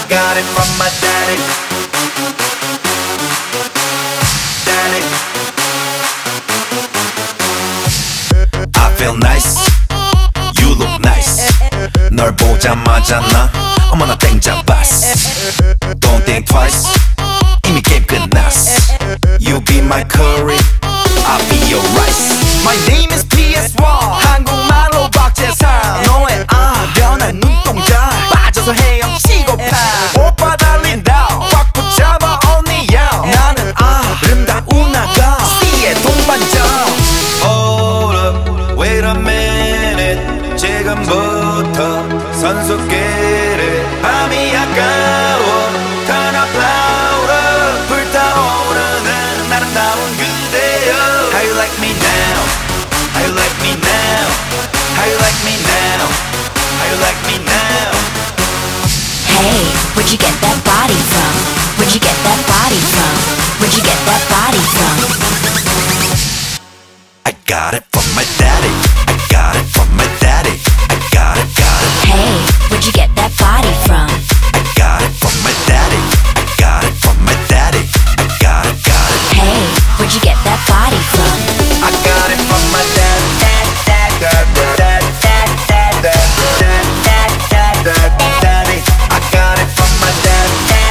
got it from my daddy. Daddy. I feel nice. You look nice. 널 보자마자 나 어머나 땡잡았어. Don't think twice. 이미 게임 끝났어. You be my curry, I'll be your rice. My name is PS1. 한국말로 박재상. 너의 변한 눈동자 빠져서 헤엄치고파. 오빠 달린다 꽉 붙잡아 언니야. 나는 아름다운 아가 C의 동반자. Hold up, wait a minute. 지금부터 선수끼리 밤이 아까워. Turn up louder. 불타오르는 아름다운 그대여. How you like me now? How you like me now? How you like me now? How you like me now? Hey, where'd you get that body from? Where'd you get that body from? Where'd you get that body from? I got it from my daddy. I got it from my daddy. I got it, got it. Hey, where'd you get that body from? I got it from my daddy. I got it from my daddy. I got it, got it. Hey, where'd you get that body from? I got it from my daddy. Daddy. I got it from my daddy.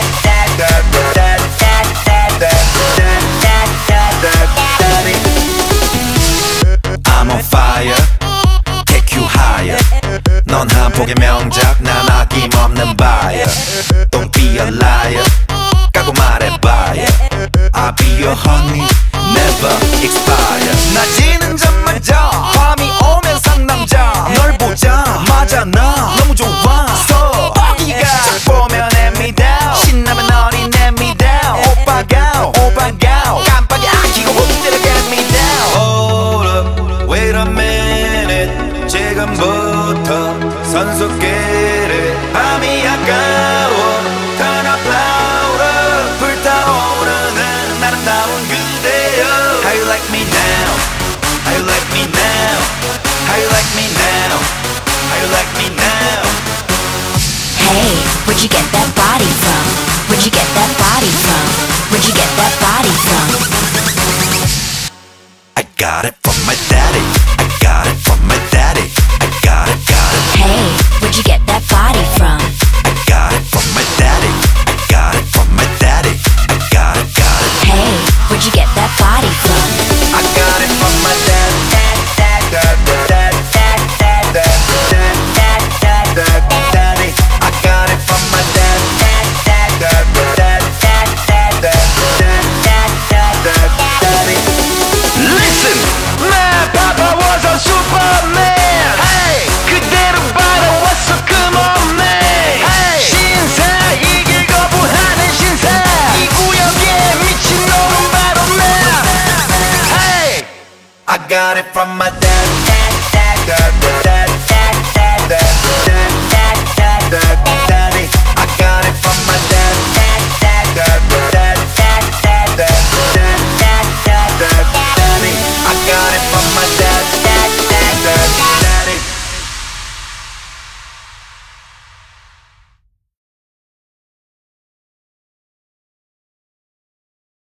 I'm on fire. Take you higher. 넌 한 폭의 명작, 난 아낌없는 buyer. Don't be a liar. 까고 말해봐요. I'll be your honey, never expire. 낮이는 잠마자 밤이 오면 상남자. 널 보자마자 나 너무 좋아서 어디가 쫙 보면 hand me down. 신나면 어린 hand me down. 오빠가 깜빡이 안 켜고 홈대로 get me down. Hold up, wait a minute. 지금부터 선수끼리 밤이 아까워. Turn up louder. 불타오르는 아름다운 그대여. How you like me now? How you like me now? How you like me now? How you like me now? Hey, where'd you get that body from? Where'd you get that body from? Where'd you get that body from? I got it from my dad.